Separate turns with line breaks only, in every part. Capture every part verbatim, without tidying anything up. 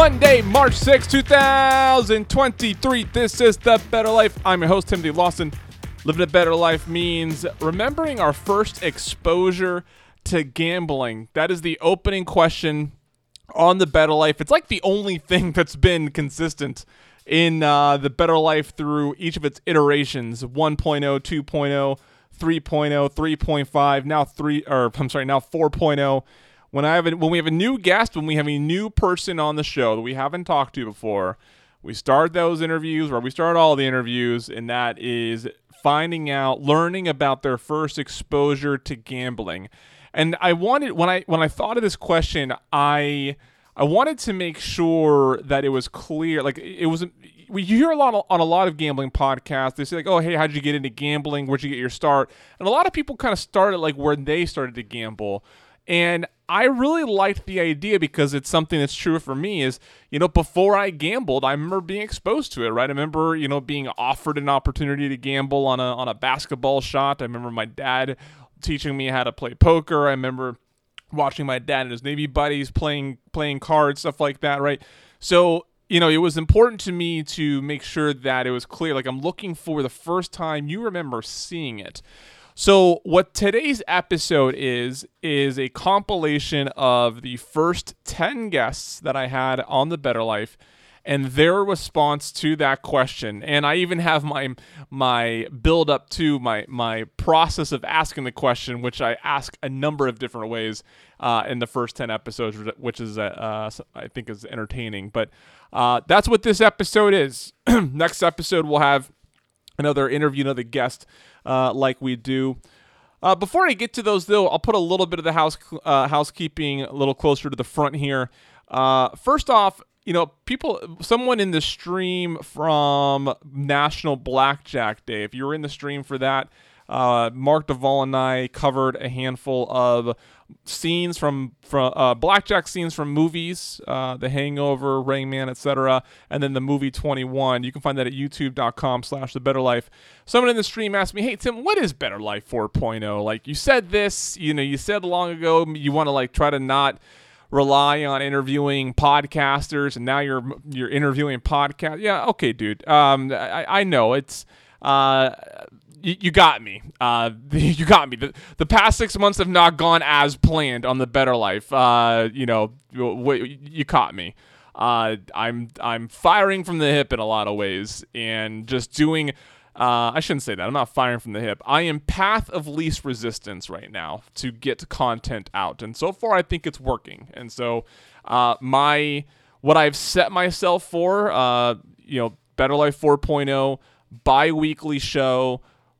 Monday, March sixth, twenty twenty-three. This is The Better Life. I'm your host, Timothy Lawson. Living a better life means remembering our first exposure to gambling. That is the opening question on The Better Life. It's like the only thing that's been consistent in uh, The Better Life through each of its iterations, one point oh, two point oh, three point oh, three point five, now three, or I'm sorry, now four point oh. When I have a, when we have a new guest, when we have a new person on the show that we haven't talked to before, we start those interviews, or we start all the interviews, and that is finding out, learning about their first exposure to gambling. And I wanted, when I when I thought of this question, I I wanted to make sure that it was clear. Like it was, we hear a lot on a lot of gambling podcasts. They say like, "Oh, hey, how'd you get into gambling? Where'd you get your start?" And a lot of people kind of started like where they started to gamble. And I really liked the idea because it's something that's true for me is, you know, before I gambled, I remember being exposed to it, right? I remember, you know, being offered an opportunity to gamble on a on a basketball shot. I remember my dad teaching me how to play poker. I remember watching my dad and his Navy buddies playing playing cards, stuff like that, right? So, you know, it was important to me to make sure that it was clear. Like I'm looking for the first time you remember seeing it. So what today's episode is, is a compilation of the first ten guests that I had on The Better Life and their response to that question. And I even have my my build up to my, my process of asking the question, which I ask a number of different ways uh, in the first ten episodes, which is, uh, I think is entertaining. But uh, that's what this episode is. Next episode, we'll have another interview, another guest, uh, like we do. Uh, before I get to those, though, I'll put a little bit of the house uh, housekeeping a little closer to the front here. Uh, first off, you know, people, someone in the stream from National Blackjack Day, if you were in the stream for that, uh, Mark Duvall and I covered a handful of scenes from from uh, blackjack scenes from movies, uh, The Hangover, Rain Man, et cetera, and then the movie twenty-one. You can find that at youtube.com slash The Better Life. Someone in the stream asked me, "Hey Tim, what is Better Life four point oh? Like you said this, you know, you said long ago you want to like try to not rely on interviewing podcasters, and now you're you're interviewing podcast. Yeah, okay, dude. Um, I I know it's uh." You, you got me. Uh, you got me. The, the past six months have not gone as planned on The Better Life. Uh, you know, w- you caught me. Uh, I'm I'm firing from the hip in a lot of ways, and just doing. Uh, I shouldn't say that. I'm not firing from the hip. I am path of least resistance right now to get content out, and so far I think it's working. And so, uh, my what I've set myself for, uh, you know, Better Life four point oh, bi-weekly show.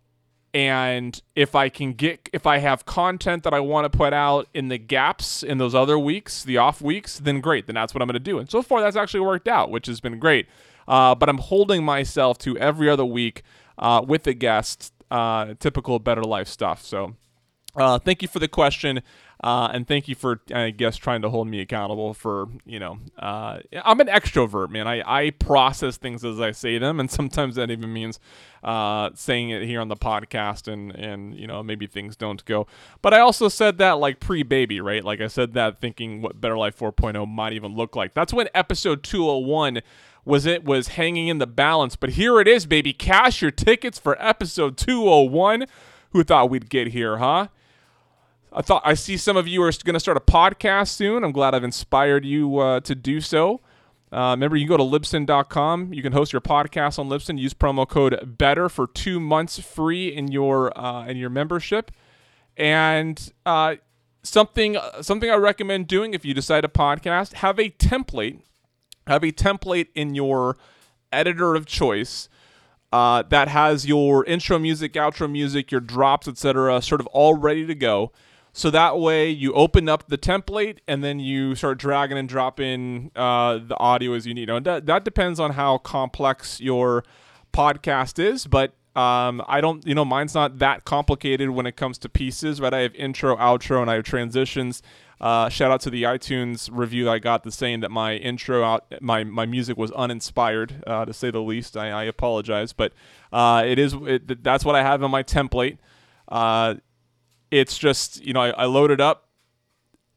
And if I can get, if I have content that I want to put out in the gaps in those other weeks, the off weeks, then great. Then that's what I'm going to do. And so far, that's actually worked out, which has been great. Uh, but I'm holding myself to every other week uh, with a guest, uh, typical Better Life stuff. So uh, thank you for the question. Uh, and thank you for, I guess, trying to hold me accountable for, you know, uh, I'm an extrovert, man. I, I process things as I say them, and sometimes that even means uh, saying it here on the podcast, and, and, you know, maybe things don't go. But I also said that, like, pre-baby, right? Like, I said that thinking what Better Life four point oh might even look like. That's when episode two oh one was it was hanging in the balance. But here it is, baby. Cash your tickets for episode two oh one. Who thought we'd get here, huh? I thought I see some of you are going to start a podcast soon. I'm glad I've inspired you uh, to do so. Uh, remember, you can go to Libsyn dot com. You can host your podcast on Libsyn. Use promo code BETTER for two months free in your uh, in your membership. And uh, something something I recommend doing if you decide to podcast, have a template. Have a template in your editor of choice uh, that has your intro music, outro music, your drops, et cetera, sort of all ready to go. So that way you open up the template and then you start dragging and dropping uh, the audio as you need. Now, that, that depends on how complex your podcast is, but um, I don't, you know, mine's not that complicated when it comes to pieces, right? I have intro, outro, and I have transitions. Uh, shout out to the iTunes review I got that's saying that my intro, out, my my music was uninspired, uh, to say the least. I, I apologize, but uh, it is it, that's what I have on my template. Uh, It's just, you know, I, I load it up,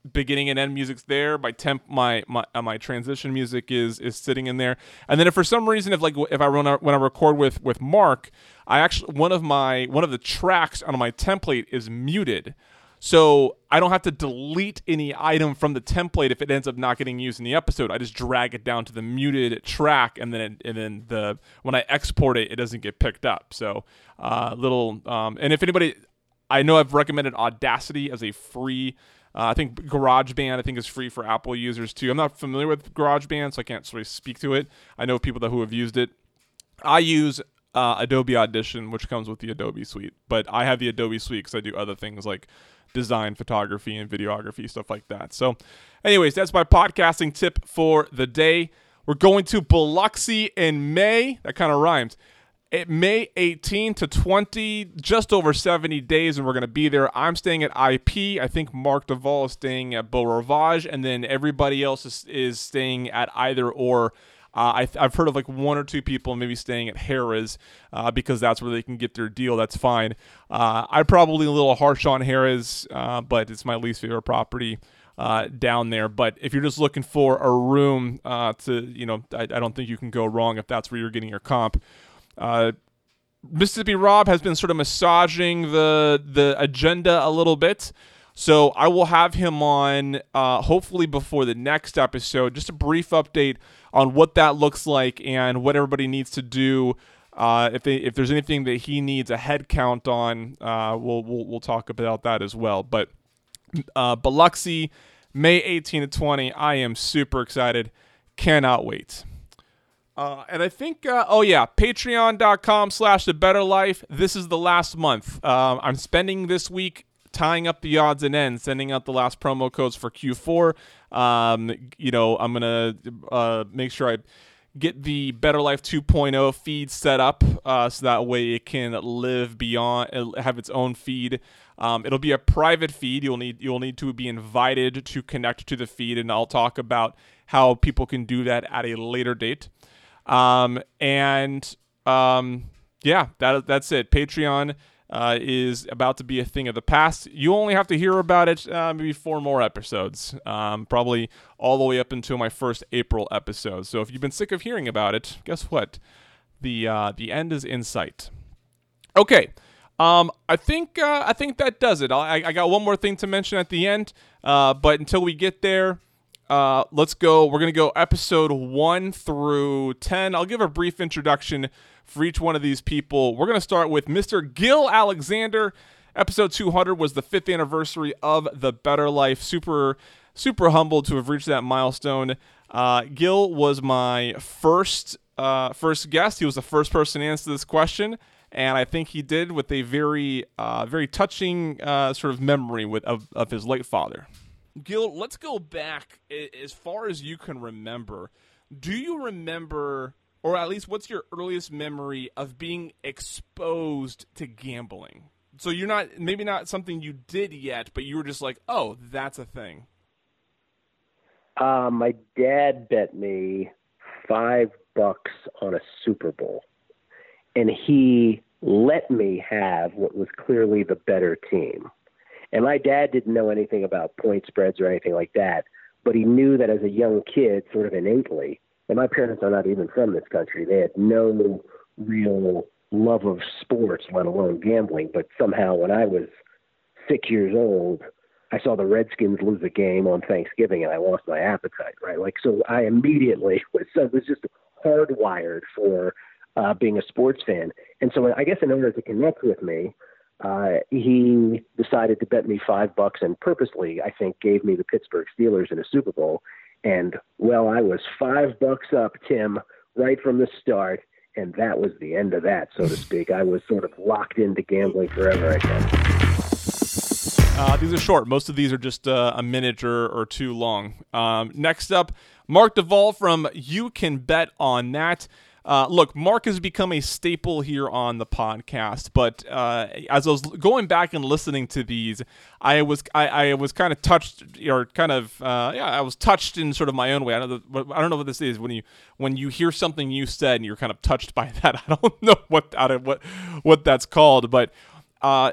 beginning and end music's there. My temp, my my uh, my transition music is is sitting in there. And then if for some reason, if like if I run out, when I record with with Mark, I actually one of my one of the tracks on my template is muted, so I don't have to delete any item from the template if it ends up not getting used in the episode. I just drag it down to the muted track, and then and then the when I export it, it doesn't get picked up. So uh, little um, and if anybody, I know I've recommended Audacity as a free. Uh, I think GarageBand, I think, is free for Apple users, too. I'm not familiar with GarageBand, so I can't sort of speak to it. I know people that who have used it. I use uh, Adobe Audition, which comes with the Adobe Suite. But I have the Adobe Suite because I do other things like design, photography, and videography, stuff like that. So, anyways, that's my podcasting tip for the day. We're going to Biloxi in May. That kind of rhymes. It, May eighteenth to twentieth, just over seventy days, and we're going to be there. I'm staying at I P. I think Mark Duvall is staying at Beau Rivage, and then everybody else is, is staying at either or. Uh, I, I've heard of like one or two people maybe staying at Harrah's uh, because that's where they can get their deal. That's fine. Uh, I'm probably a little harsh on Harrah's, uh, but it's my least favorite property uh, down there. But if you're just looking for a room uh, to, you know, I, I don't think you can go wrong if that's where you're getting your comp. Uh, Mississippi Rob has been sort of massaging the the agenda a little bit, so I will have him on uh, hopefully before the next episode. Just a brief update on what that looks like and what everybody needs to do. Uh, if they if there's anything that he needs a head count on, uh, we'll we'll we'll talk about that as well. But uh, Biloxi, May eighteenth to twentieth, I am super excited, cannot wait. Uh, and I think, uh, oh yeah, patreon.com slash the better life. This is the last month. Um, I'm spending this week tying up the odds and ends, sending out the last promo codes for Q four. Um, you know, I'm going to uh, make sure I get the Better Life two point oh feed set up uh, so that way it can live beyond, have its own feed. Um, it'll be a private feed. You'll need you'll need to be invited to connect to the feed, and I'll talk about how people can do that at a later date. Um, and, um, yeah, that, that's it. Patreon, uh, is about to be a thing of the past. You only have to hear about it, uh, maybe four more episodes, um, probably all the way up until my first April episode. So if you've been sick of hearing about it, guess what? The, uh, the end is in sight. Okay. Um, I think, uh, I think that does it. I, I got one more thing to mention at the end, uh, but until we get there, Uh, let's go. We're going to go episode one through ten. I'll give a brief introduction for each one of these people. We're going to start with Mister Gil Alexander. Episode two hundred was the fifth anniversary of The Better Life. Super, super humbled to have reached that milestone. Uh, Gil was my first, uh, first guest. He was the first person to answer this question, and I think he did with a very, uh, very touching uh, sort of memory with of, of his late father. Gil, let's go back as far as you can remember. Do you remember, or at least what's your earliest memory of being exposed to gambling? So you're not, maybe not something you did yet, but you were just like, oh, that's a thing.
Uh, my dad bet me five bucks on a Super Bowl, and he let me have what was clearly the better team. And my dad didn't know anything about point spreads or anything like that, but he knew that as a young kid, sort of innately, and my parents are not even from this country, they had no real love of sports, let alone gambling, but somehow when I was six years old, I saw the Redskins lose a game on Thanksgiving and I lost my appetite, right? Like, so I immediately was, I was just hardwired for uh, being a sports fan. And so I guess in order to connect with me, Uh, he decided to bet me five bucks and purposely, I think, gave me the Pittsburgh Steelers in a Super Bowl. And, well, I was five bucks up, Tim, right from the start. And that was the end of that, so to speak. I was sort of locked into gambling forever, I guess.
Uh, these are short. Most of these are just uh, a minute or, or two long. Um, next up, Mark Duvall from You Can Bet on That. Uh, look, Mark has become a staple here on the podcast, but uh, as I was going back and listening to these, I was I, I was kind of touched, or kind of uh, yeah, I was touched in sort of my own way. I don't know, I don't know what this is when you when you hear something you said and you're kind of touched by that. I don't know what out of what what that's called, but uh,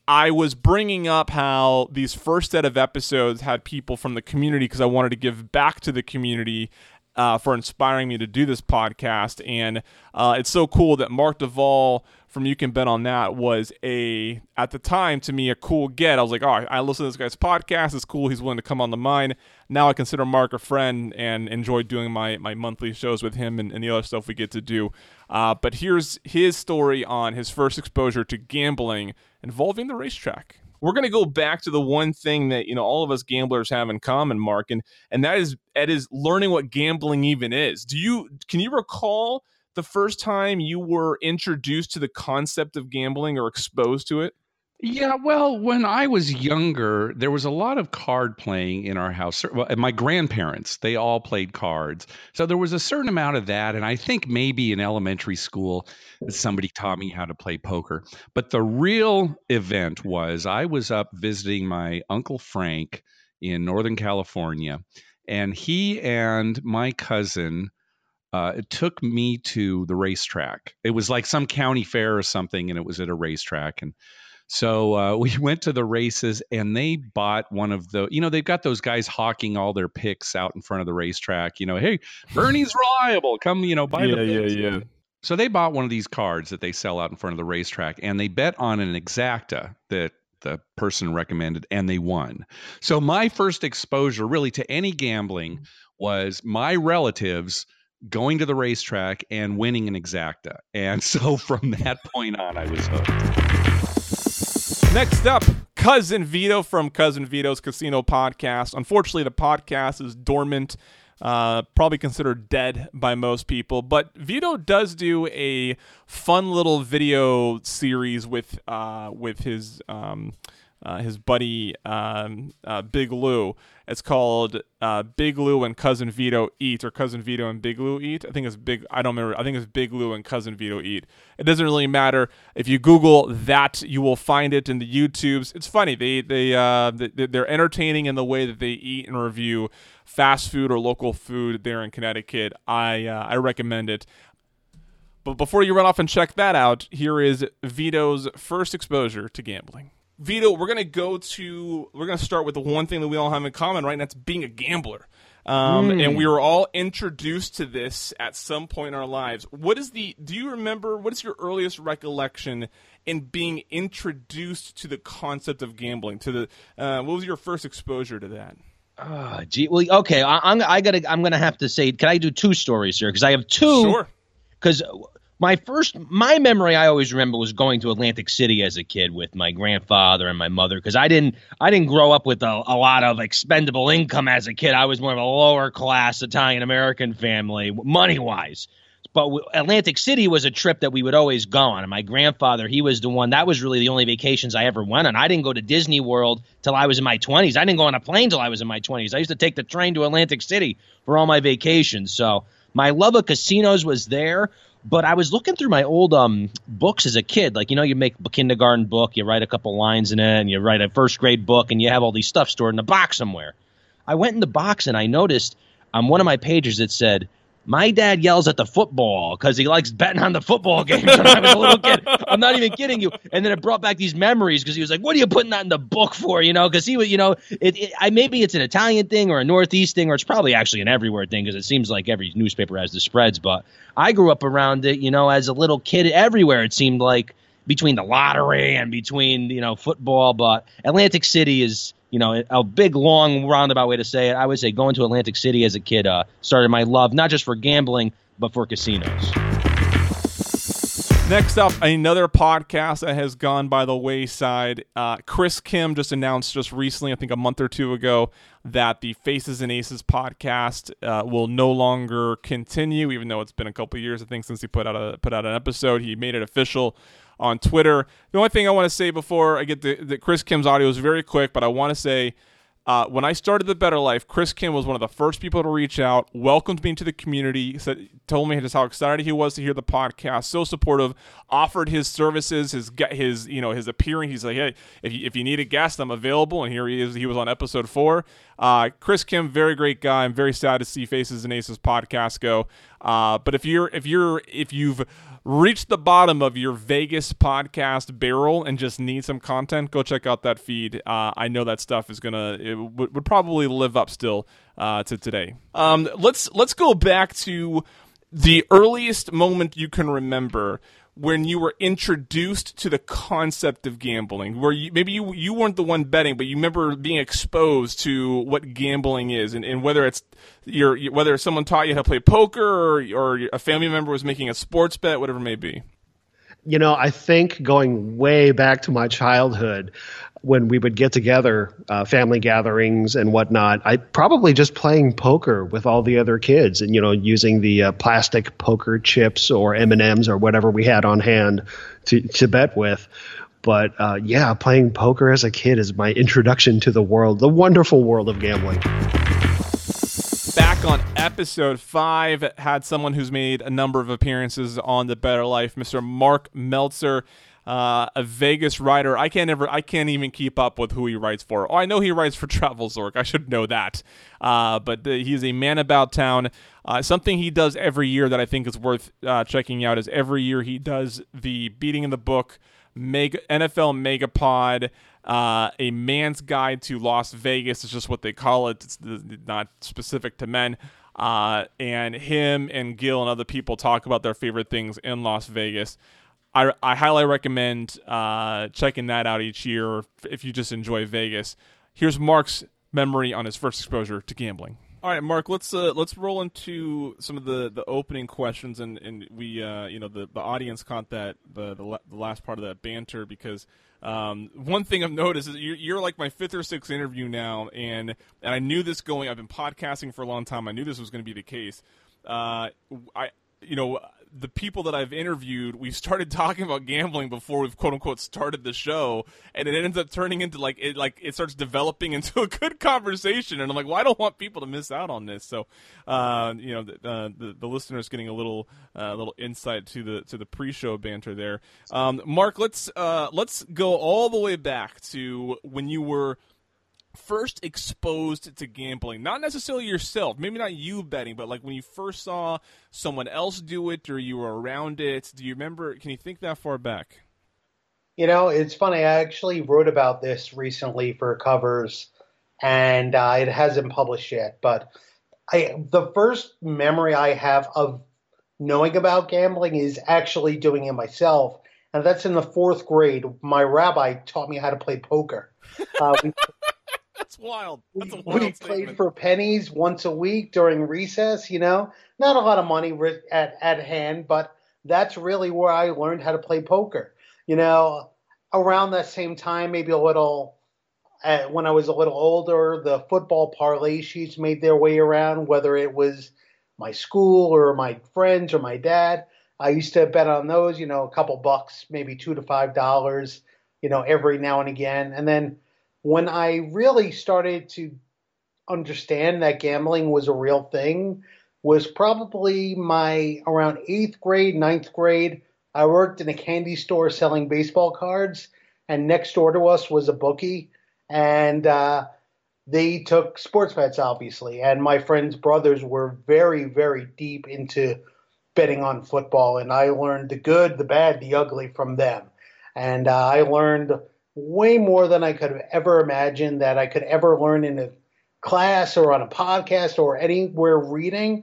I was bringing up how these first set of episodes had people from the community because I wanted to give back to the community uh, for inspiring me to do this podcast. And uh, it's so cool that Mark Duvall from You Can Bet on That was a, at the time, to me, a cool get. I was like, oh, I listen to this guy's podcast. It's cool. He's willing to come on the mine. Now I consider Mark a friend and enjoy doing my, my monthly shows with him and, and the other stuff we get to do. Uh, but here's his story on his first exposure to gambling involving the racetrack. We're going to go back to the one thing that, you know, all of us gamblers have in common, Mark, and and that is that is learning what gambling even is. Do you can you recall the first time you were introduced to the concept of gambling or exposed to it?
Yeah, well, when I was younger, there was a lot of card playing in our house. Well, my grandparents, they all played cards. So there was a certain amount of that. And I think maybe in elementary school, somebody taught me how to play poker. But the real event was I was up visiting my Uncle Frank in Northern California, and he and my cousin uh, took me to the racetrack. It was like some county fair or something, and it was at a racetrack. And So uh, we went to the races, and they bought one of the, you know, they've got those guys hawking all their picks out in front of the racetrack. You know, hey, Bernie's reliable. Come, you know, buy
yeah,
the picks.
Yeah, yeah,
So they bought one of these cards that they sell out in front of the racetrack, and they bet on an exacta that the person recommended, and they won. So my first exposure really to any gambling was my relatives going to the racetrack and winning an exacta. And so from that point on, I was hooked.
Next up, Cousin Vito from Cousin Vito's Casino Podcast. Unfortunately, the podcast is dormant, uh, probably considered dead by most people. But Vito does do a fun little video series with uh, with his um, uh, his buddy um, uh, Big Lou. It's called uh, Big Lou and Cousin Vito Eat, or Cousin Vito and Big Lou Eat. I think it's Big. I don't remember. I think it's Big Lou and Cousin Vito Eat. It doesn't really matter. If you Google that, you will find it in the YouTubes. It's funny. They they uh they, they're entertaining in the way that they eat and review fast food or local food there in Connecticut. I uh, I recommend it. But before you run off and check that out, here is Vito's first exposure to gambling. Vito, we're going to go to, we're going to start with the one thing that we all have in common, right? And that's being a gambler. Um, mm. And we were all introduced to this at some point in our lives. What is the, do you remember, what is your earliest recollection in being introduced to the concept of gambling? To the, uh, what was your first exposure to that?
Oh, gee. Well, okay. I, I'm, I gotta, I'm going to have to say, can I do two stories here? Because I have two.
Sure.
Because my first, my memory I always remember was going to Atlantic City as a kid with my grandfather and my mother, because I didn't, I didn't grow up with a, a lot of expendable income as a kid. I was more of a lower class Italian American family, money wise. But w- Atlantic City was a trip that we would always go on. And my grandfather, he was the one, that was really the only vacations I ever went on. I didn't go to Disney World till I was in my twenties. I didn't go on a plane till I was in my twenties. I used to take the train to Atlantic City for all my vacations. So my love of casinos was there. But I was looking through my old um, books as a kid. Like, you know, you make a kindergarten book, you write a couple lines in it, and you write a first grade book, and you have all these stuff stored in a box somewhere. I went in the box, and I noticed on one of my pages it said, "My dad yells at the football because he likes betting on the football games when I was a little kid." I'm not even kidding you. And then it brought back these memories because he was like, "What are you putting that in the book for?" You know, because he was, you know, it, it, I, maybe it's an Italian thing or a Northeast thing, or it's probably actually an everywhere thing because it seems like every newspaper has the spreads. But I grew up around it, you know, as a little kid everywhere. It seemed like between the lottery and between, you know, football. But Atlantic City is, you know, a big, long, roundabout way to say it. I would say going to Atlantic City as a kid uh, started my love, not just for gambling, but for casinos.
Next up, another podcast that has gone by the wayside. Uh, Chris Kim just announced just recently, I think a month or two ago, that the Faces and Aces podcast uh, will no longer continue, even though it's been a couple of years, I think, since he put out a put out an episode. He made it official on Twitter. The only thing I want to say before I get the, the Chris Kim's audio is very quick, but I want to say uh, when I started The Better Life, Chris Kim was one of the first people to reach out, welcomed me into the community, said, told me just how excited he was to hear the podcast, so supportive, offered his services, his his you know his appearing. He's like, hey, if you, if you need a guest, I'm available, and here he is. He was on episode four. Uh, Chris Kim, very great guy. I'm very sad to see Faces and Aces podcast go. Uh, but if you're if you're if you've reached the bottom of your Vegas podcast barrel and just need some content, go check out that feed. Uh, I know that stuff is gonna it w- would probably live up still uh, to today. Um, let's let's go back to the earliest moment you can remember when you were introduced to the concept of gambling, where you, maybe you you weren't the one betting, but you remember being exposed to what gambling is, and, and whether it's your whether someone taught you how to play poker, or, or a family member was making a sports bet, whatever it may be.
You know, I think going way back to my childhood, when we would get together, uh, family gatherings and whatnot, I probably just playing poker with all the other kids, and you know, using the uh, plastic poker chips or M and M's or whatever we had on hand to to bet with. But uh, yeah, playing poker as a kid is my introduction to the world, the wonderful world of gambling.
Back on episode five, had someone who's made a number of appearances on The Better Life, Mister Mark Meltzer, uh, a Vegas writer. I can't ever, I can't even keep up with who he writes for. Oh, I know he writes for Travel Zork. I should know that. Uh, but the, he's a man about town. Uh, something he does every year that I think is worth uh, checking out is every year he does the Beating in the Book Mega, N F L Megapod. Uh, a man's guide to Las Vegas is just what they call it. It's not specific to men. Uh, and him and Gil and other people talk about their favorite things in Las Vegas. I, I highly recommend uh, checking that out each year if you just enjoy Vegas. Here's Mark's memory on his first exposure to gambling. All right, Mark, let's uh, let's roll into some of the, the opening questions, and, and we uh, you know the, the audience caught that the, the the last part of that banter, because um, one thing I've noticed is you're, you're like my fifth or sixth interview now, and and I knew this going. I've been podcasting for a long time. I knew this was going to be the case. Uh, I you know. The people that I've interviewed, we've started talking about gambling before we've quote unquote started the show, and it ends up turning into like it like it starts developing into a good conversation. And I'm like, well, I don't want people to miss out on this. So, uh, you know, the, uh, the the listeners getting a little uh, little insight to the to the pre-show banter there. Um, Mark, let's uh, let's go all the way back to when you were first exposed to gambling. Not necessarily yourself, maybe not you betting, but like when you first saw someone else do it or you were around it. Do you remember, can you think that far back?
You know, it's funny, I actually wrote about this recently for Covers, and uh, it hasn't published yet, but I the first memory I have of knowing about gambling is actually doing it myself, and that's in the fourth grade. My rabbi taught me how to play poker. Uh, we
That's wild. That's a wild
we
statement.
played for pennies once a week during recess, you know. Not a lot of money at, at hand, but that's really where I learned how to play poker. You know, around that same time, maybe a little, uh, when I was a little older, the football parlay sheets made their way around, whether it was my school or my friends or my dad. I used to bet on those, you know, a couple bucks, maybe two to five dollars, you know, every now and again. And then when I really started to understand that gambling was a real thing was probably my around eighth grade, ninth grade. I worked in a candy store selling baseball cards, and next door to us was a bookie, and uh, they took sports bets, obviously. And my friends' brothers were very, very deep into betting on football, and I learned the good, the bad, the ugly from them. And uh, I learned way more than I could have ever imagined that I could ever learn in a class or on a podcast or anywhere reading.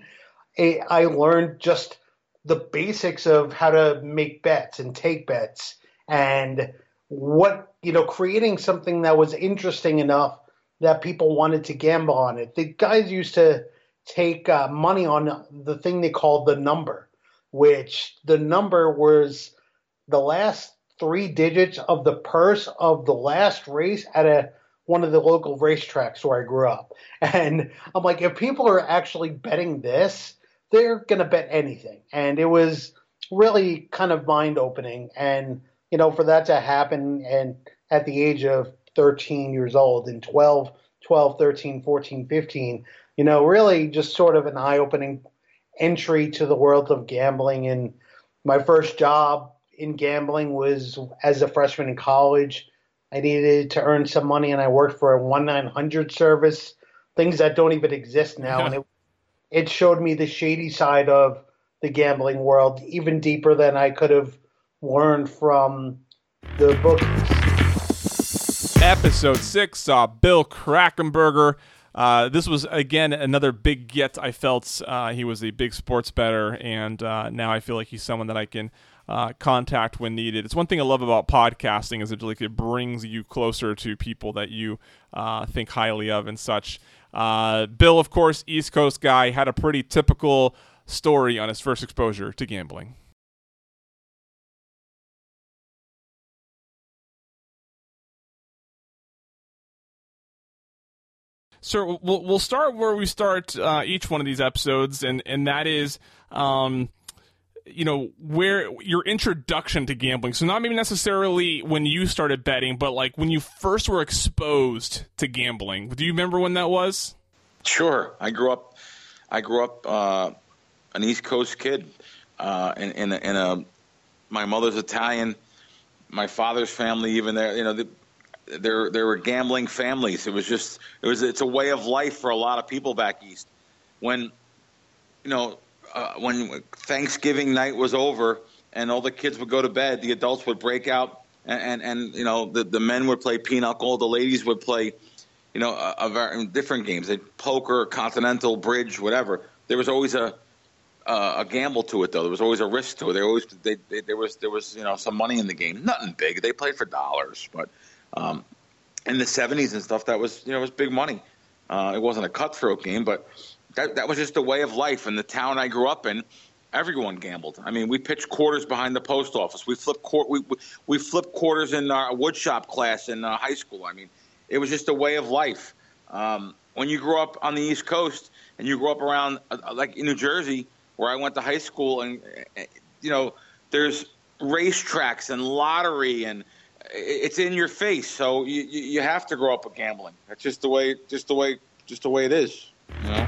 I learned just the basics of how to make bets and take bets and what, you know, creating something that was interesting enough that people wanted to gamble on it. The guys used to take uh, money on the thing they called the number, which the number was the last three digits of the purse of the last race at a one of the local racetracks where I grew up. And I'm like, if people are actually betting this, they're going to bet anything. And it was really kind of mind-opening. And, you know, for that to happen and at the age of thirteen years old and twelve, twelve, thirteen, fourteen, fifteen, you know, really just sort of an eye-opening entry to the world of gambling. And my first job in gambling was as a freshman in college. I needed to earn some money, and I worked for a one nine hundred service, things that don't even exist now. And it, it showed me the shady side of the gambling world, even deeper than I could have learned from the bookies.
Episode six saw Bill Krackomberger. Uh, this was, again, another big get. I felt uh, he was a big sports bettor, and uh, now I feel like he's someone that I can uh, contact when needed. It's one thing I love about podcasting is it, like, it brings you closer to people that you uh, think highly of and such. Uh, Bill, of course, East Coast guy, had a pretty typical story on his first exposure to gambling. So we'll we'll start where we start uh, each one of these episodes, and and that is, um, you know, where your introduction to gambling. So not maybe necessarily when you started betting, but like when you first were exposed to gambling. Do you remember when that was?
Sure. I grew up. I grew up uh, an East Coast kid, uh, in in a, in a. My mother's Italian, my father's family, even there, you know. The, There, there were gambling families. It was just, it was, it's a way of life for a lot of people back east. When, you know, uh, when Thanksgiving night was over and all the kids would go to bed, the adults would break out and, and, and you know, the, the men would play pinochle, the ladies would play, you know, a, a different games, they poker, continental, bridge, whatever. There was always a, uh, a gamble to it, though. There was always a risk to it. There always, they, they, there was, there was, you know, some money in the game. Nothing big. They played for dollars, but. Um, in the seventies and stuff, that was, you know, it was big money. Uh, it wasn't a cutthroat game, but that that was just a way of life. In the town I grew up in, everyone gambled. I mean, we pitched quarters behind the post office. We flipped quar- we we flipped quarters in our woodshop class in uh, high school. I mean, it was just a way of life. Um, when you grew up on the East Coast and you grew up around, uh, like in New Jersey, where I went to high school, and uh, you know, there's racetracks and lottery and it's in your face, so you, you have to grow up with gambling. That's just the way, just the way, just the way it is. You know?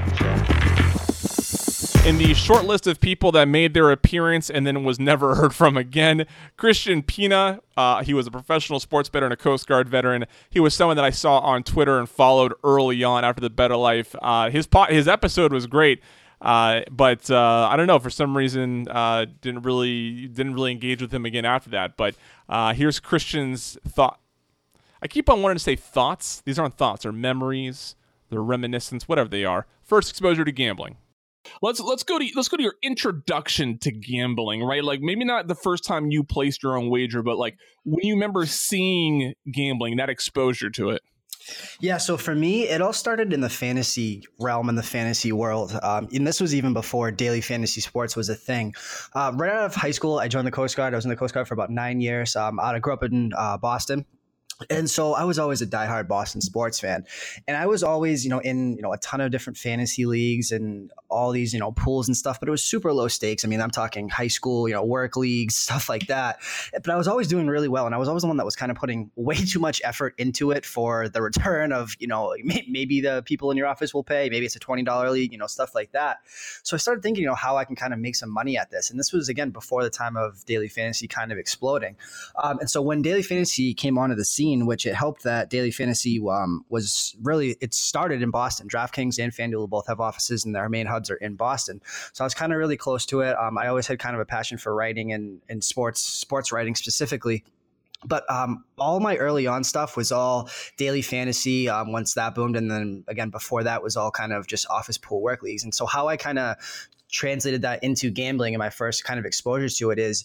So.
In the short list of people that made their appearance and then was never heard from again, Christian Pina. Uh, he was a professional sports bettor and a Coast Guard veteran. He was someone that I saw on Twitter and followed early on after the Better Life. Uh, his po- his episode was great. Uh, but uh, I don't know, for some reason uh, didn't really didn't really engage with him again after that. But uh, here's Christian's thought. I keep on wanting to say thoughts. These aren't thoughts; they're memories, they're reminiscence, whatever they are. First exposure to gambling. Let's let's go to let's go to your introduction to gambling, right? Like maybe not the first time you placed your own wager, but like when you remember seeing gambling, that exposure to it.
Yeah, so for me, it all started in the fantasy realm and the fantasy world. Um, and this was even before daily fantasy sports was a thing. Uh, right out of high school, I joined the Coast Guard. I was in the Coast Guard for about nine years. Um, I grew up in uh, Boston. And so I was always a diehard Boston sports fan. And I was always, you know, in, you know, a ton of different fantasy leagues and all these, you know, pools and stuff, but it was super low stakes. I mean, I'm talking high school, you know, work leagues, stuff like that. But I was always doing really well. And I was always the one that was kind of putting way too much effort into it for the return of, you know, maybe the people in your office will pay, maybe it's a twenty dollars league, you know, stuff like that. So I started thinking, you know, how I can kind of make some money at this. And this was, again, before the time of daily fantasy kind of exploding. Um, and so when daily fantasy came onto the scene, which it helped that daily fantasy um, was really, it started in Boston. DraftKings and FanDuel both have offices and their main hubs are in Boston. So I was kind of really close to it. Um, I always had kind of a passion for writing and, and sports, sports writing specifically. But um, all my early on stuff was all daily fantasy um, once that boomed. And then again, before that was all kind of just office pool work leagues. And so how I kind of translated that into gambling and my first kind of exposures to it is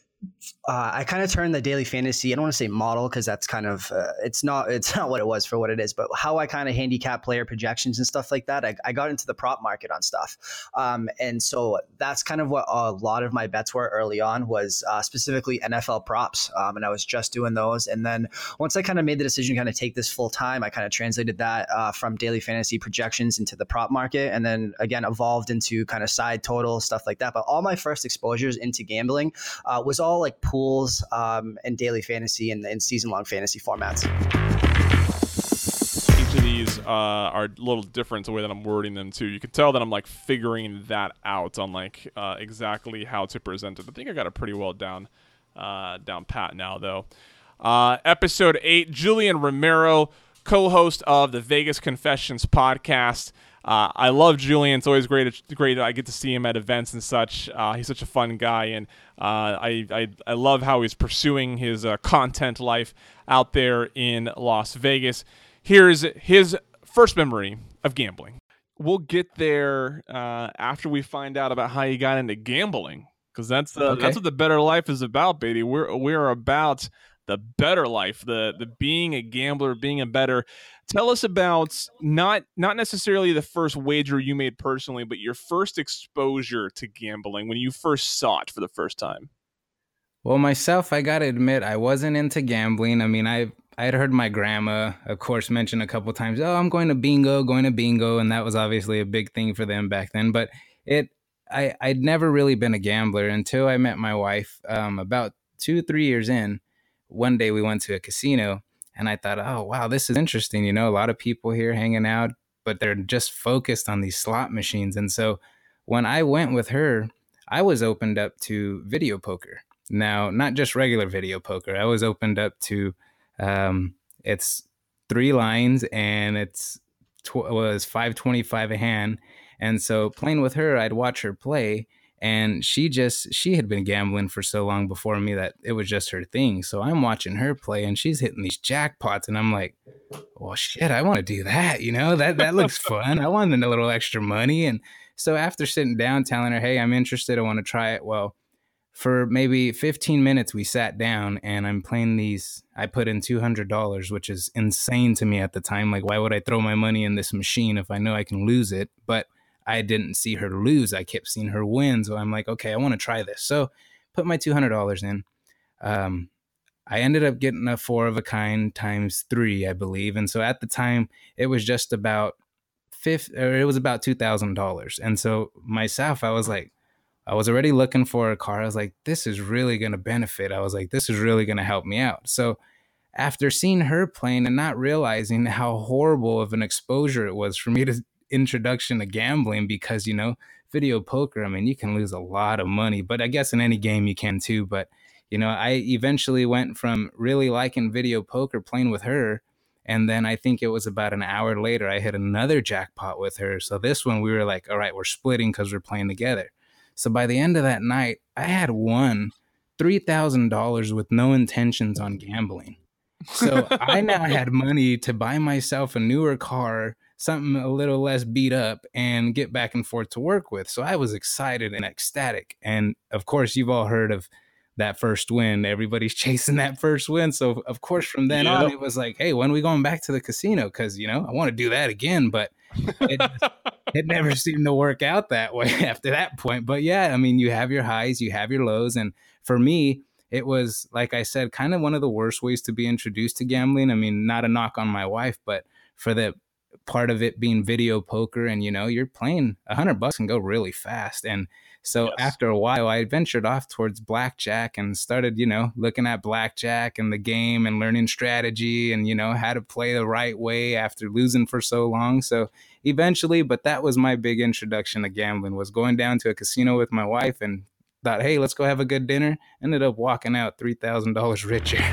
Uh, I kind of turned the daily fantasy, I don't want to say model because that's kind of, uh, it's not it's not what it was for what it is, but how I kind of handicap player projections and stuff like that. I, I got into the prop market on stuff. Um, and so that's kind of what a lot of my bets were early on was uh, specifically N F L props. Um, and I was just doing those. And then once I kind of made the decision to kind of take this full time, I kind of translated that uh, from daily fantasy projections into the prop market. And then again, evolved into kind of side total stuff like that. But all my first exposures into gambling uh, was all like pools um, and daily fantasy and, and season-long fantasy formats.
Each of these uh, are a little different the way that I'm wording them too. You can tell that I'm like figuring that out on like uh, exactly how to present it. I think I got it pretty well down, uh, down pat now though. Uh, episode eight, Julian Romero, co-host of the Vegas Confessions podcast. Uh, I love Julian. It's always great. It's great. I get to see him at events and such. Uh, he's such a fun guy, and uh, I, I I love how he's pursuing his uh, content life out there in Las Vegas. Here's his first memory of gambling. We'll get there uh, after we find out about how he got into gambling, because that's the
Okay.
that's what the Better Life is about, baby. We're we're about the better life, the the being a gambler, being a better. Tell us about not not necessarily the first wager you made personally, but your first exposure to gambling when you first saw it for the first time.
Well, myself, I gotta admit, I wasn't into gambling. I mean, I I had heard my grandma, of course, mention a couple times, "Oh, I'm going to bingo, going to bingo," and that was obviously a big thing for them back then. But it, I I'd never really been a gambler until I met my wife. Um, about two three years in, one day we went to a casino, and I thought, "Oh, wow, this is interesting." You know, a lot of people here hanging out, but they're just focused on these slot machines. And so when I went with her, I was opened up to video poker. Now, not just regular video poker. I was opened up to um, it's three lines and it's tw- was five twenty-five a hand. And so playing with her, I'd watch her play, and she just she had been gambling for so long before me that it was just her thing. So I'm watching her play, and she's hitting these jackpots, and I'm like, well, shit, I want to do that. You know, that that looks fun. I wanted a little extra money. And so after sitting down, telling her, hey, I'm interested, I want to try it. Well, for maybe fifteen minutes, we sat down, and I'm playing these. I put in two hundred dollars, which is insane to me at the time. Like, why would I throw my money in this machine if I know I can lose it? But I didn't see her lose. I kept seeing her win. So I'm like, okay, I want to try this. So put my two hundred dollars in. Um, I ended up getting a four of a kind times three, I believe. And so at the time, it was just about fifth, or it was about two thousand dollars. And so myself, I was like, I was already looking for a car. I was like, this is really going to benefit. I was like, this is really going to help me out. So after seeing her playing and not realizing how horrible of an exposure it was for me to introduction to gambling, because, you know, video poker, I mean, you can lose a lot of money, but I guess in any game you can too. But, you know, I eventually went from really liking video poker, playing with her, and then I think it was about an hour later, I hit another jackpot with her. So this one, we were like, all right, we're splitting because we're playing together. So by the end of that night, I had won three thousand dollars with no intentions on gambling. So I now had money to buy myself a newer car, something a little less beat up, and get back and forth to work with. So I was excited and ecstatic. And of course, you've all heard of that first win. Everybody's chasing that first win. So of course, from then
Yep.
on, it was like, hey, when are we going back to the casino? Because, you know, I want to do that again. But it, it never seemed to work out that way after that point. But yeah, I mean, you have your highs, you have your lows. And for me, it was, like I said, kind of one of the worst ways to be introduced to gambling. I mean, not a knock on my wife, but for the part of it being video poker, and, you know, you're playing a hundred bucks and go really fast. And so
Yes.
after a while, I ventured off towards blackjack and started, you know, looking at blackjack and the game and learning strategy and, you know, how to play the right way after losing for so long. So eventually, but that was my big introduction to gambling, was going down to a casino with my wife and thought, hey, let's go have a good dinner. Ended up walking out three thousand dollars richer.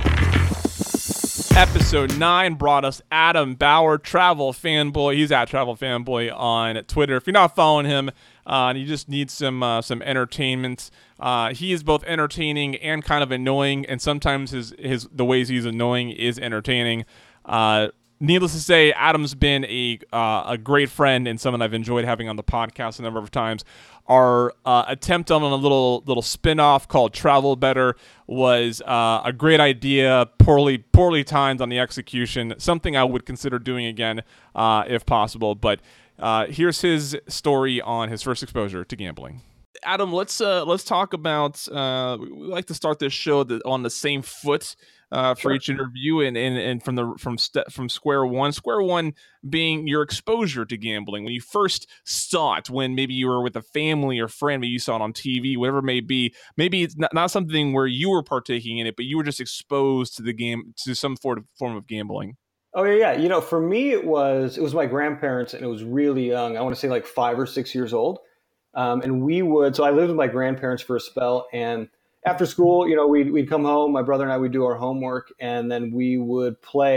Episode nine brought us Adam Bauer, Travel Fanboy. He's at Travel Fanboy on Twitter. If you're not following him, uh, and you just need some uh, some entertainment, uh, he is both entertaining and kind of annoying, and sometimes his his the ways he's annoying is entertaining. Uh, needless to say, Adam's been a uh, a great friend and someone I've enjoyed having on the podcast a number of times. Our uh, attempt on a little little spin-off called Travel Better was uh, a great idea, poorly poorly timed on the execution, something I would consider doing again uh, if possible. But uh, here's his story on his first exposure to gambling. Adam, let's uh, let's talk about. Uh, we like to start this show on the same foot uh, for
Sure.
each interview, and, and and from the from st- from square one. Square one being your exposure to gambling when you first saw it, when maybe you were with a family or friend, maybe you saw it on T V, whatever it may be. Maybe it's not, not something where you were partaking in it, but you were just exposed to the game, to some form of form of gambling.
Oh yeah, yeah. You know, for me, it was it was my grandparents, and it was really young. I want to say like five or six years old. Um, and we would, so I lived with my grandparents for a spell, and after school, you know, we'd, we'd come home, my brother and I would do our homework, and then we would play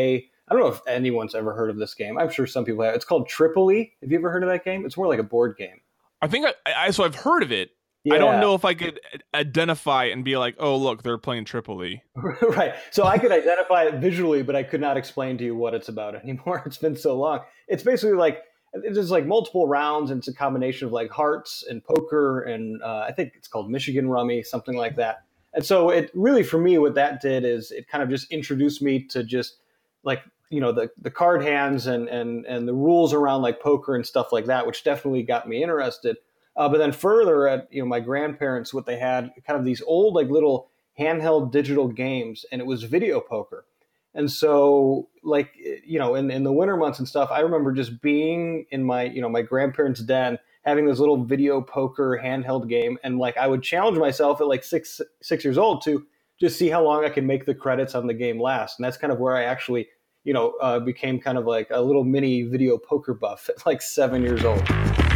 I don't know if anyone's ever heard of this game. I'm sure some people have. It's called Tripoli. Have you ever heard of that game? It's more like a board game.
I think I, I so I've heard of it.
Yeah.
I don't know if I could identify and be like, oh, look, they're playing Tripoli.
Right. So I could identify it visually, but I could not explain to you what it's about anymore. It's been so long. It's basically like, there's like multiple rounds, and it's a combination of like hearts and poker, and uh, I think it's called Michigan Rummy, something like that. And so it really, for me, what that did is it kind of just introduced me to just like, you know, the, the card hands and, and, and the rules around like poker and stuff like that, which definitely got me interested. Uh, but then further at, you know, my grandparents, what they had kind of these old, like little handheld digital games, and it was video poker. And so like, you know, in, in the winter months and stuff, I remember just being in my, you know, my grandparents' den, having this little video poker handheld game. And like, I would challenge myself at like six, six years old to just see how long I can make the credits on the game last. And that's kind of where I actually, you know, uh, became kind of like a little mini video poker buff at like seven years old.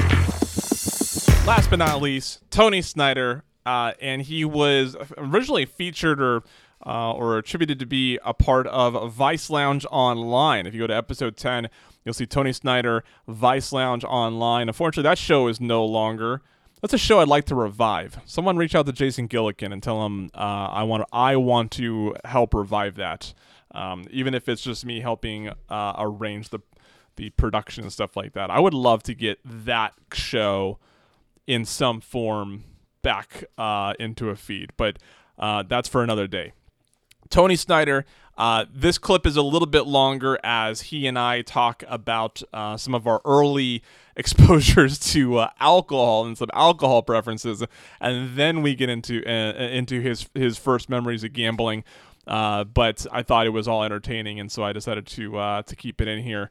Last but not least, Tony Snyder, uh, and he was originally featured or uh, or attributed to be a part of Vice Lounge Online. If you go to episode ten, you'll see Tony Snyder, Vice Lounge Online. Unfortunately, that show is no longer. That's a show I'd like to revive. Someone reach out to Jason Gillikin and tell him uh, I want I want to help revive that, um, even if it's just me helping uh, arrange the the production and stuff like that. I would love to get that show in some form back uh, into a feed, but uh, that's for another day. Tony Snyder, uh, this clip is a little bit longer as he and I talk about uh, some of our early exposures to uh, alcohol and some alcohol preferences, and then we get into uh, into his his first memories of gambling. Uh, but I thought it was all entertaining, and so I decided to uh, to keep it in here.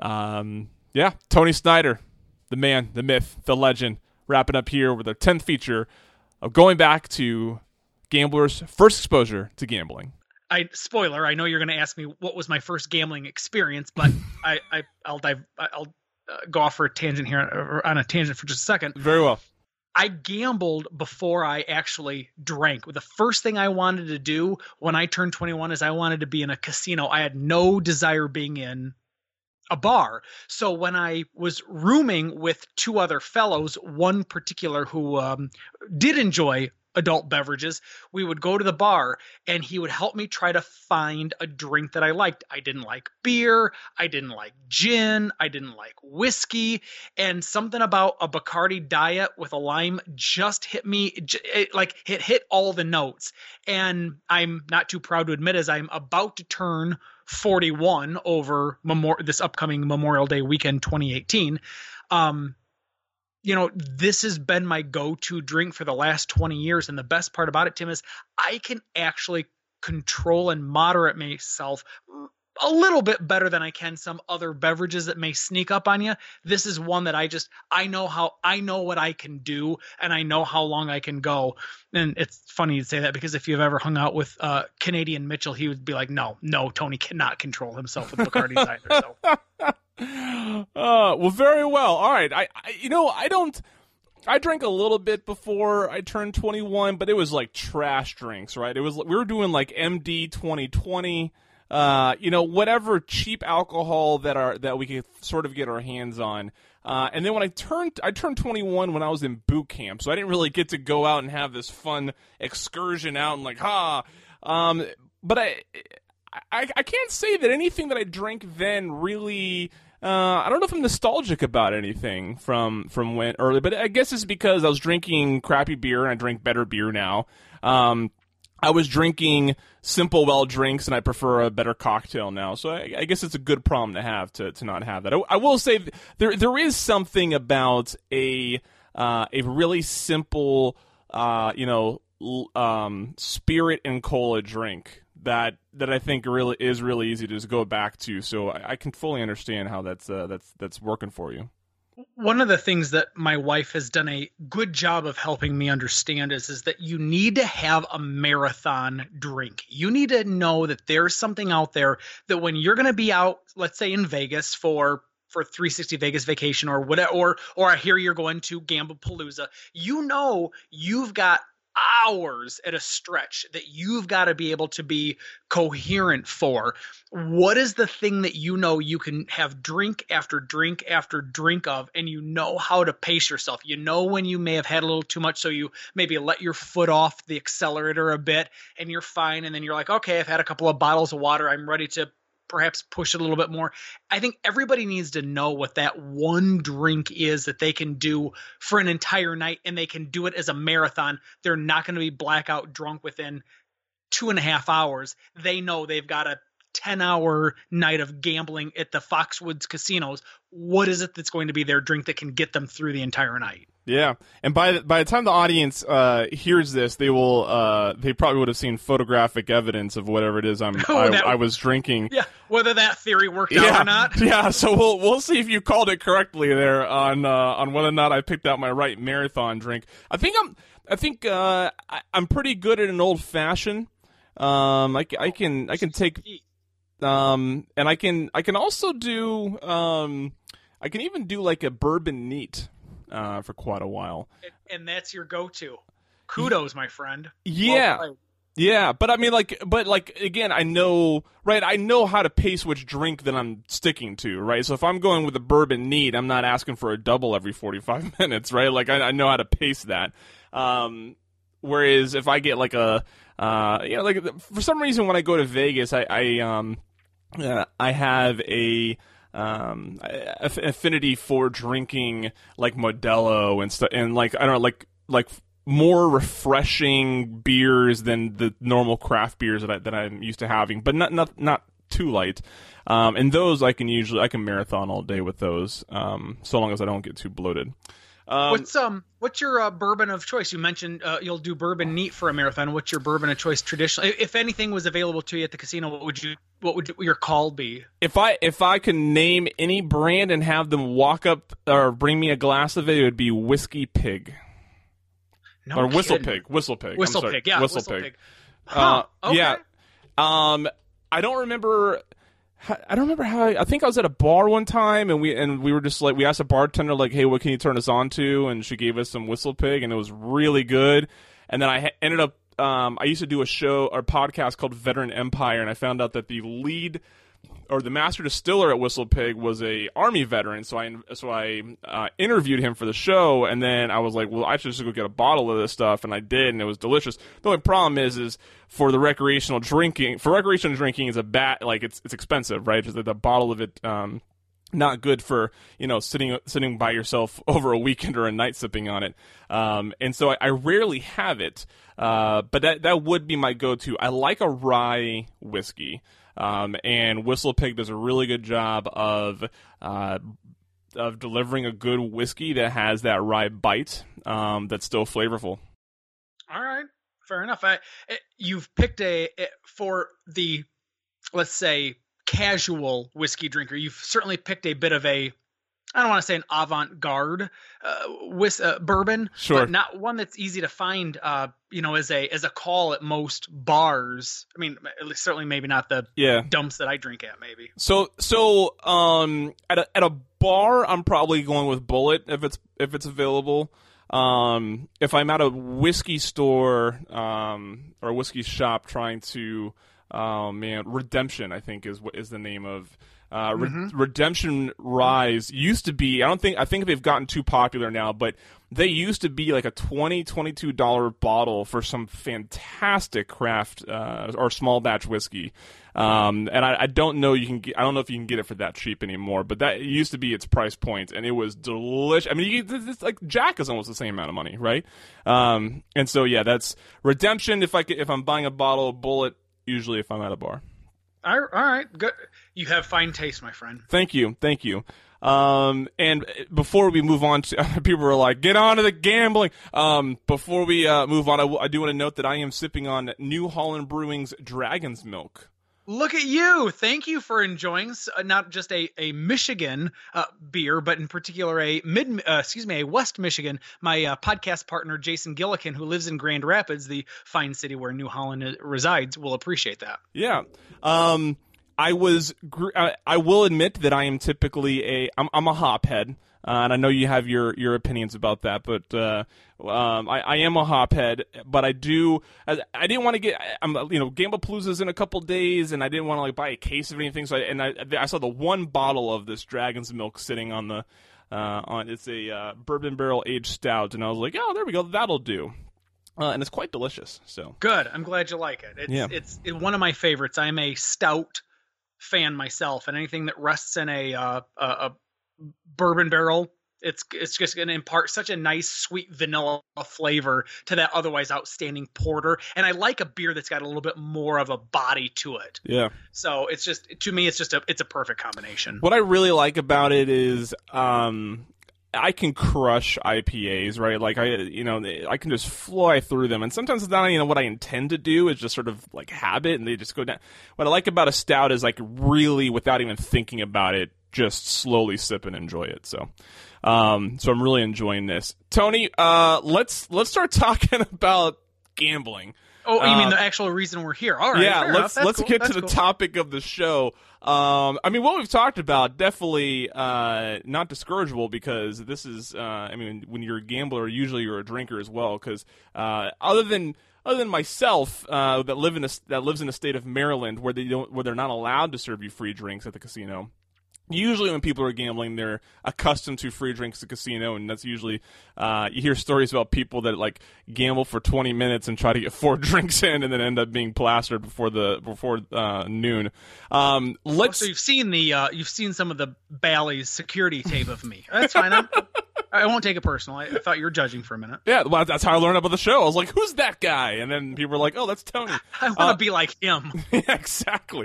Um, yeah, Tony Snyder, the man, the myth, the legend. Wrapping up here with our tenth feature of going back to gamblers' first exposure to gambling.
I spoiler. I know you're going to ask me what was my first gambling experience, but I, I I'll dive. I'll uh, go off for a tangent here, or on a tangent for just a second.
Very well.
I gambled before I actually drank. The first thing I wanted to do when I turned twenty-one is I wanted to be in a casino. I had no desire being in a bar. So when I was rooming with two other fellows, one particular who um, did enjoy adult beverages, we would go to the bar and he would help me try to find a drink that I liked. I didn't like beer. I didn't like gin. I didn't like whiskey. And something about a Bacardi Diet with a lime just hit me, it, like it hit all the notes. And I'm not too proud to admit, as I'm about to turn forty-one over Memor- this upcoming Memorial Day weekend twenty eighteen. Um, you know, this has been my go-to drink for the last twenty years. And the best part about it, Tim, is I can actually control and moderate myself a little bit better than I can some other beverages that may sneak up on you. This is one that I just, I know how, I know what I can do, and I know how long I can go. And it's funny to say that, because if you've ever hung out with uh, Canadian Mitchell, he would be like, no, no, Tony cannot control himself with Bacardi either. So.
Uh, well, very well. All right. I, I, you know, I don't, I drank a little bit before I turned twenty-one, but it was like trash drinks, right? It was, we were doing like M D twenty twenty, uh, you know, whatever cheap alcohol that are, that we could sort of get our hands on. Uh, and then when I turned, I turned twenty-one when I was in boot camp, so I didn't really get to go out and have this fun excursion out and like, ha, um, but I, I, I can't say that anything that I drank then really, Uh, I don't know if I'm nostalgic about anything from, from when early, but I guess it's because I was drinking crappy beer and I drink better beer now. Um, I was drinking Simple Well drinks and I prefer a better cocktail now. So I, I guess it's a good problem to have to, to not have that. I, I will say there, there is something about a, uh, a really simple, uh, you know, um, spirit and cola drink that that I think really is really easy to just go back to. So I, I can fully understand how that's uh, that's that's working for you.
One of the things that my wife has done a good job of helping me understand is, is that you need to have a marathon drink. You need to know that there's something out there that when you're going to be out, let's say in Vegas for for three sixty Vegas vacation or whatever, or or I hear you're going to Gamblepalooza, you know you've got hours at a stretch that you've got to be able to be coherent for. What is the thing that you know you can have drink after drink after drink of, and you know how to pace yourself? You know when you may have had a little too much, so you maybe let your foot off the accelerator a bit and you're fine. And then you're like, okay, I've had a couple of bottles of water. I'm ready to perhaps push it a little bit more. I think everybody needs to know what that one drink is that they can do for an entire night, and they can do it as a marathon. They're not going to be blackout drunk within two and a half hours. They know they've got a ten hour night of gambling at the Foxwoods casinos. What is it that's going to be their drink that can get them through the entire night?
Yeah, and by the, by the time the audience uh, hears this, they will uh, they probably would have seen photographic evidence of whatever it is I'm
Oh,
I,
that-
I was drinking.
Yeah, whether that theory worked
Yeah,
out or not.
yeah. So we'll we'll see if you called it correctly there on uh, on whether or not I picked out my right marathon drink. I think I'm I think uh, I, I'm pretty good at an old fashioned. Um, I, ca- I can I can take um, and I can I can also do um, I can even do like a bourbon neat uh, for quite a while.
And, and that's your go-to. Kudos, my friend.
Yeah.
Well played.
Yeah, but I mean, like, but like again, I know, right? I know how to pace which drink that I'm sticking to, right? So if I'm going with a bourbon neat, I'm not asking for a double every forty-five minutes, right? Like I, I know how to pace that. Um, whereas if I get like a, uh, you know, like for some reason when I go to Vegas, I, I um, uh, I have a. Um, aff- affinity for drinking like Modelo and stuff, and like I don't know, like like more refreshing beers than the normal craft beers that I, that I'm used to having, but not not not too light. Um, and those I can usually I can marathon all day with those, um, so long as I don't get too bloated. Um,
what's um what's your uh, bourbon of choice? You mentioned uh, you'll do bourbon neat for a marathon. What's your bourbon of choice traditionally? If anything was available to you at the casino, what would you what would your call be?
If I if I could name any brand and have them walk up or bring me a glass of it, it would be Whiskey Pig.
No
or Whistle
kidding.
Pig. Whistle Pig. I'm
Whistle
sorry.
Pig, yeah,
Whistle,
Whistle
Pig.
Pig.
Uh,
Huh, okay.
Yeah. Um, I don't remember. I don't remember how. I, I think I was at a bar one time, and we and we were just like we asked a bartender like, "Hey, what can you turn us on to?" And she gave us some Whistle Pig, and it was really good. And then I ha- ended up. Um, I used to do a show or podcast called Veteran Empire, and I found out that the lead or the master distiller at Whistle Pig was a Army veteran. So I so I uh, interviewed him for the show, and then I was like, well, I should just go get a bottle of this stuff, and I did, and it was delicious. The only problem is, is for the recreational drinking, for recreational drinking is a bat like it's it's expensive, right? Just the, the bottle of it. Um, not good for, you know, sitting sitting by yourself over a weekend or a night sipping on it. Um, and so I, I rarely have it, uh, but that that would be my go-to. I like a rye whiskey, um, and Whistle Pig does a really good job of uh, of delivering a good whiskey that has that rye bite um, that's still flavorful.
All right, fair enough. I, you've picked a for the, let's say, casual whiskey drinker. You've certainly picked a bit of a, I don't want to say an avant-garde uh, whis- uh, bourbon,
Sure.
but not one that's easy to find. Uh, you know, as a as a call at most bars. I mean, at least certainly maybe not the
Yeah.
dumps that I drink at. Maybe.
So so um at a at a bar I'm probably going with Bullet if it's if it's available. Um if I'm at a whiskey store um or a whiskey shop trying to oh man Redemption I think is what is the name of uh Re-
Mhm.
Redemption Rise used to be I don't think I think they've gotten too popular now, but they used to be like a twenty, twenty-two dollar bottle for some fantastic craft uh, or small batch whiskey. Um, and I, I don't know you can get, I don't know if you can get it for that cheap anymore, but that used to be its price point, and it was delicious. I mean, you, it's like Jack is almost the same amount of money, right? Um, and so yeah, that's Redemption. If I could, if I'm buying a bottle of Bullet, usually if I'm at a bar.
All right, all right, good. You have fine taste, my friend.
Thank you, thank you. Um, and before we move on to, people are like, get on to the gambling. Um, before we uh, move on, I, w- I do want to note that I am sipping on New Holland Brewing's Dragon's Milk.
Look at you. Thank you for enjoying s- uh, not just a, a Michigan uh, beer, but in particular a mid, uh, excuse me, a West Michigan. My uh, podcast partner, Jason Gillikin, who lives in Grand Rapids, the fine city where New Holland uh, resides, will appreciate that.
Yeah. Um, I was gr- I, I will admit that I am typically a I'm I'm a hophead. Uh, and I know you have your, your opinions about that, but uh, um, I, I am a hophead. But I do. I, I didn't want to get. I'm you know Gamblepalooza's in a couple days, and I didn't want to like buy a case of anything. So I, and I I saw the one bottle of this Dragon's Milk sitting on the uh, on. It's a uh, bourbon barrel aged stout, and I was like, oh, there we go, that'll do. Uh, and it's quite delicious. So
good. I'm glad you like it. It's
yeah.
it's it, one of my favorites. I'm a stout fan myself, and anything that rests in a uh, a, a bourbon barrel, it's it's just going to impart such a nice sweet vanilla flavor to that otherwise outstanding porter. And I like a beer that's got a little bit more of a body to it.
Yeah.
So it's just, to me, it's just a it's a perfect combination.
What I really like about it is um I can crush I P As, right? Like I, you know, I can just fly through them, and sometimes it's not even what I intend to do. It's just sort of like habit, and they just go down. What I like about a stout is like really, without even thinking about it, just slowly sip and enjoy it. So, um, so I'm really enjoying this. Tony, uh, let's let's start talking about gambling.
Oh, you uh, mean the
Um,
actual reason we're here? All right.
yeah,
fair
let's
enough.
let's
That's
get
cool.
to the
That's cool.
topic of the show. Um, I mean, what we've talked about definitely uh, not discourageable, because this is. Uh, I mean, when you're a gambler, usually you're a drinker as well. Because uh, other than other than myself, uh, that live in a, that lives in the state of Maryland, where they don't where they're not allowed to serve you free drinks at the casino. Usually when people are gambling, they're accustomed to free drinks at the casino, and that's usually uh, you hear stories about people that like gamble for twenty minutes and try to get four drinks in, and then end up being plastered before the before uh, noon. Um, let's.
So you've seen the uh, you've seen some of the Bally's security tape of me. That's fine. I'm, I won't take it personal. I, I thought you were judging for a minute.
Yeah, well, that's how I learned about the show. I was like, "Who's that guy?" And then people were like, "Oh, that's Tony."
I want to
Uh,
be like him.
yeah, exactly.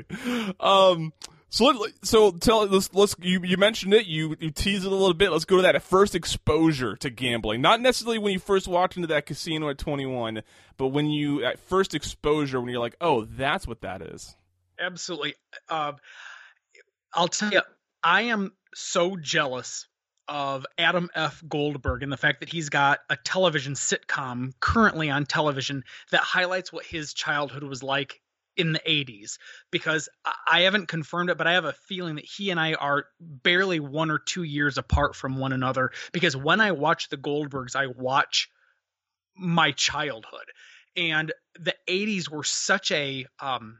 Um, so let, so tell let's let's you you mentioned it. You you teased it a little bit. Let's go to that first exposure to gambling. Not necessarily when you first walked into that casino at twenty-one, but when you at first exposure when you're like, oh, that's what that is.
Absolutely. Uh, I'll tell you, I am so jealous of Adam F. Goldberg and the fact that he's got a television sitcom currently on television that highlights what his childhood was like in the eighties, because I haven't confirmed it, but I have a feeling that he and I are barely one or two years apart from one another, because when I watch the Goldbergs, I watch my childhood, and the eighties were such a, um,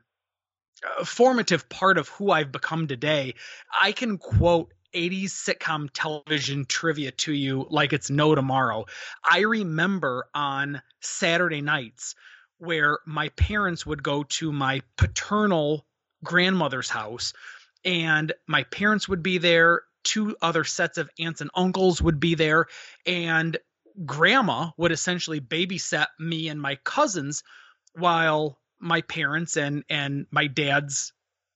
a formative part of who I've become today. I can quote eighties sitcom television trivia to you like it's no tomorrow. I remember on Saturday nights where my parents would go to my paternal grandmother's house, and my parents would be there. Two other sets of aunts and uncles would be there, and grandma would essentially babysat me and my cousins while my parents and, and my dad's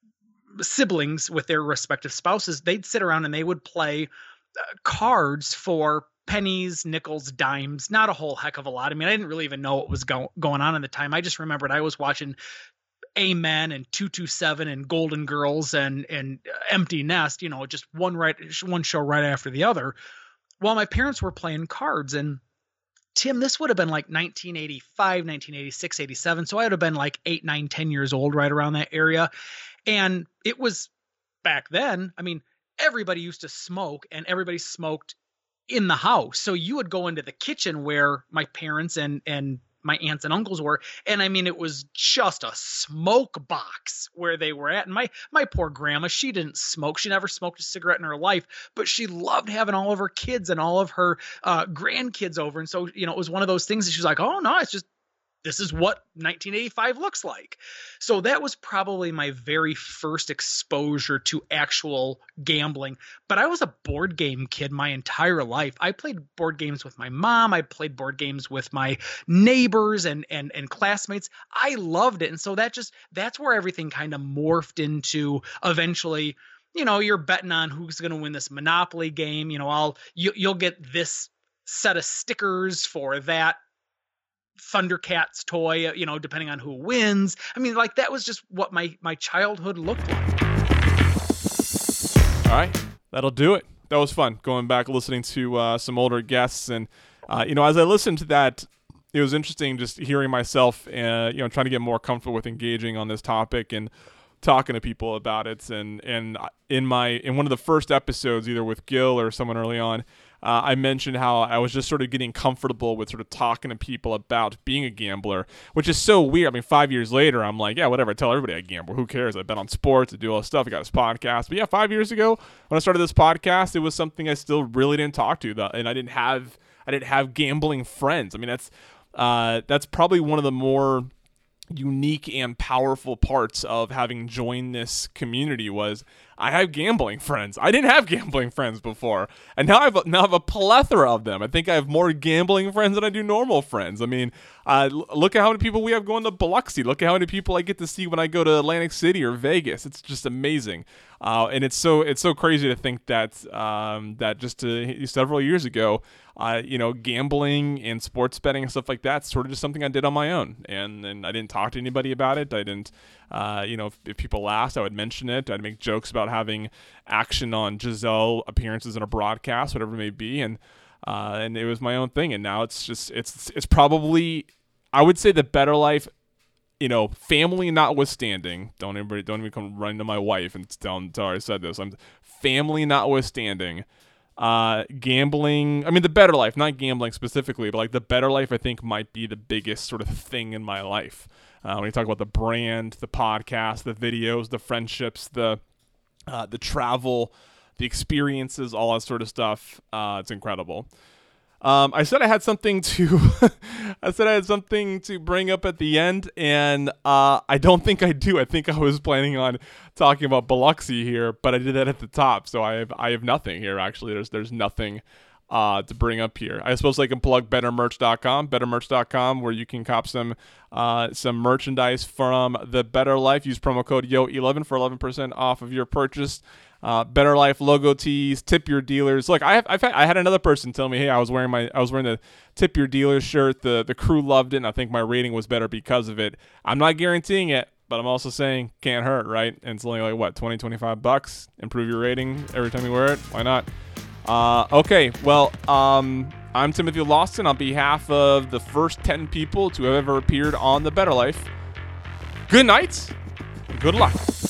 siblings with their respective spouses, they'd sit around and they would play uh, cards for pennies, nickels, dimes, not a whole heck of a lot. I mean, I didn't really even know what was go- going on at the time. I just remembered I was watching Amen and two two seven and Golden Girls and, and Empty Nest, you know, just one right, one show right after the other, while my parents were playing cards. And Tim, this would have been like nineteen eighty-five, nineteen eighty-six, eighty-seven. So I would have been like eight, nine, ten years old, right around that area. And it was back then, I mean, everybody used to smoke, and everybody smoked in the house. So you would go into the kitchen where my parents and, and my aunts and uncles were. And I mean, it was just a smoke box where they were at. And my, my poor grandma, she didn't smoke. She never smoked a cigarette in her life, but she loved having all of her kids and all of her uh, grandkids over. And so, you know, it was one of those things that she was like, oh no, it's just, this is what nineteen eighty-five looks like. So that was probably my very first exposure to actual gambling. But I was a board game kid my entire life. I played board games with my mom. I played board games with my neighbors and and and classmates. I loved it. And so that just that's where everything kind of morphed into eventually, you know, you're betting on who's going to win this Monopoly game. You know, I'll you, you'll get this set of stickers for that Thundercats toy, you know, depending on who wins. I mean, like, that was just what my my childhood looked like.
All right, that'll do it. That was fun going back listening to uh, some older guests, and uh, you know, as I listened to that, it was interesting just hearing myself, uh, you know, trying to get more comfortable with engaging on this topic. And talking to people about it. And and in my in one of the first episodes, either with Gil or someone early on, uh, I mentioned how I was just sort of getting comfortable with sort of talking to people about being a gambler, which is so weird. I mean, five years later, I'm like, yeah, whatever. I tell everybody I gamble. Who cares? I bet on sports. I do all this stuff. I got this podcast. But yeah, five years ago when I started this podcast, it was something I still really didn't talk to, and I didn't have I didn't have gambling friends. I mean, that's uh, that's probably one of the more unique and powerful parts of having joined this community was I have gambling friends. I didn't have gambling friends before, and now I have a, now I have a plethora of them. I think I have more gambling friends than I do normal friends. I mean, uh, look at how many people we have going to Biloxi. Look at how many people I get to see when I go to Atlantic City or Vegas. It's just amazing, uh, and it's so it's so crazy to think that um, that just uh, several years ago, uh, you know, gambling and sports betting and stuff like that sort of just something I did on my own, and and I didn't talk to anybody about it. I didn't. Uh, you know, if, if people asked, I would mention it. I'd make jokes about having action on Giselle appearances in a broadcast, whatever it may be, and uh, and it was my own thing. And now it's just it's it's probably, I would say, the Better Life. You know, family notwithstanding, don't everybody don't even come running to my wife and tell, tell her I said this. I'm family notwithstanding. Uh, gambling, I mean, the Better Life, not gambling specifically, but like the Better Life, I think might be the biggest sort of thing in my life. Uh, when you talk about the brand, the podcast, the videos, the friendships, the uh, the travel, the experiences, all that sort of stuff, uh, it's incredible. Um, I said I had something to, I said I had something to bring up at the end, and uh, I don't think I do. I think I was planning on talking about Biloxi here, but I did that at the top, so I have I have nothing here. Actually, there's there's nothing uh, to bring up here. I suppose I can plug better merch dot com, better merch dot com, where you can cop some uh, some merchandise from the Better Life. Use promo code Y O eleven for eleven percent off of your purchase. Uh, Better Life logo tees, tip your dealers. Look, I have, I've had, I had another person tell me, hey, I was wearing my, I was wearing the tip your dealers shirt. The the crew loved it, and I think my rating was better because of it. I'm not guaranteeing it, but I'm also saying can't hurt, right? And it's only like what, twenty, twenty-five bucks. Improve your rating every time you wear it. Why not? Uh, okay, well, um, I'm Timothy Lawson on behalf of the first ten people to have ever appeared on the Better Life. Good night. And good luck.